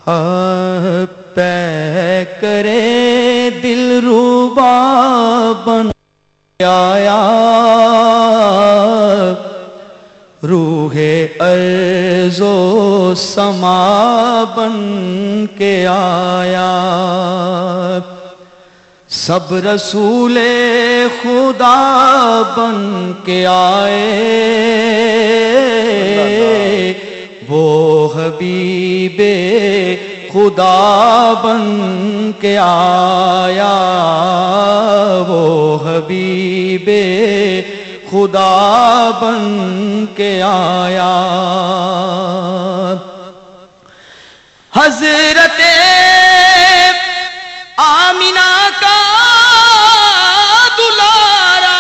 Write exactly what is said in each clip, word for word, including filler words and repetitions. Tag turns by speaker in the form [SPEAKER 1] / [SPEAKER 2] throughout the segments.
[SPEAKER 1] پے کرے دل روبا بن آیا روح ارض و سما بن کے آیا سب رسول خدا بن کے آئے وہ حبیب خدا بن کے آیا وہ حبیب خدا بن کے آیا حضرت آمینہ کا دلارا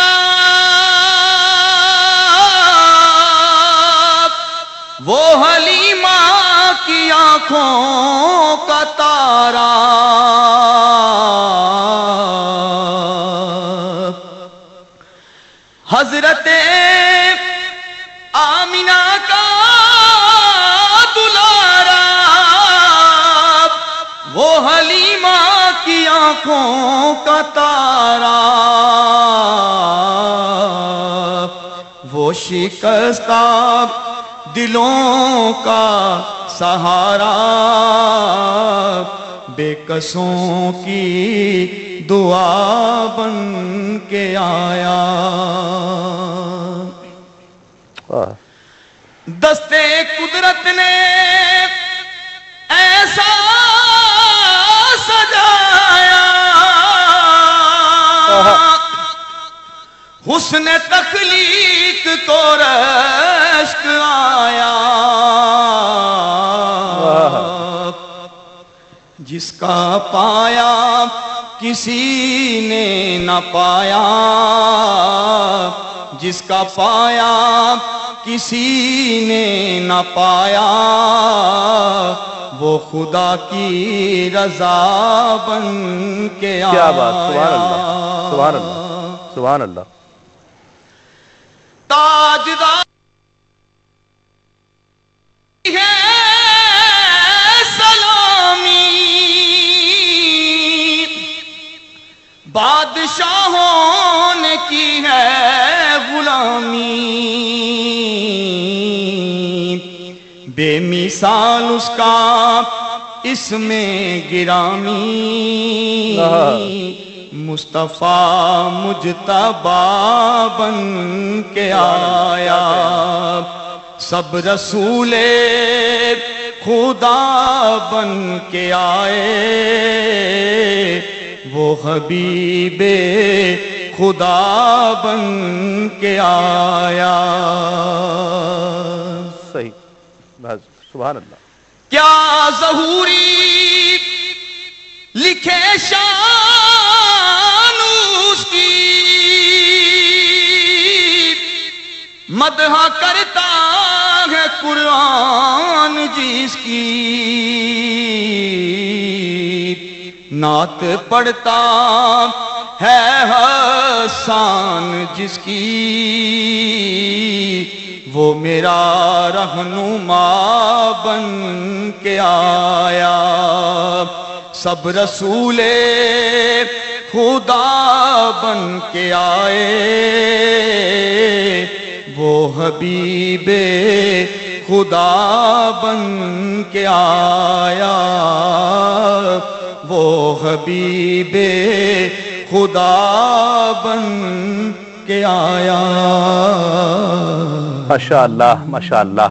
[SPEAKER 1] وہ حلیمہ کی آنکھوں کا تارا حضرت آمینہ کا دلارا وہ حلیمہ کی آنکھوں کا تارا وہ شکستہ دلوں کا سہارا بے کسوں کی دعا بن کے آیا دستے قدرت نے ایسا سجایا حسن تخلیق کو رشک آیا جس کا پایا کسی نے نہ پایا جس کا پایا کسی نے نہ پایا وہ خدا کی رضا بن کے آیا
[SPEAKER 2] کیا بات سبحان اللہ سبحان اللہ سبحان اللہ
[SPEAKER 1] تاجدار ہے بادشاہوں نے کی ہے غلامی بے مثال اس کا اس میں گرامی مصطفیٰ مجتبی بن کے آیا سب رسول خدا بن کے آئے وہ حبیب خدا بن کے آیا
[SPEAKER 2] صحیح بس سبحان اللہ
[SPEAKER 1] کیا ظہوری لکھے شان اس کی مدح کرتا ہے قرآن جس کی نعت پڑھتا ہے حسان جس کی وہ میرا رہنما بن کے آیا سب رسول خدا بن کے آئے وہ حبیب خدا بن کے آیا وہ حبیب خدا بن کے آیا
[SPEAKER 2] ماشاء اللہ ماشاء اللہ